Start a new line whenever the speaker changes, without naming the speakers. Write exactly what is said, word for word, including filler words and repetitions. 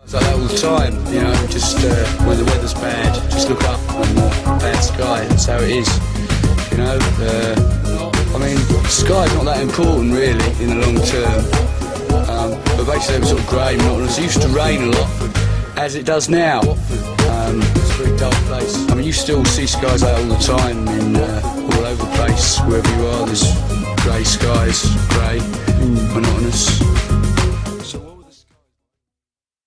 It's like that all the time, you know, just uh, when the weather's bad, just look up and uh, bad sky, that's how it is, you know. Uh, I mean, sky's not that important really in the long term, um, but basically it was sort of grey, monotonous. It used to rain a lot, as it does now. Um, it's a very dark place. I mean, you still see skies out all the time, in, uh, all over the place, wherever you are, there's grey skies, grey, monotonous.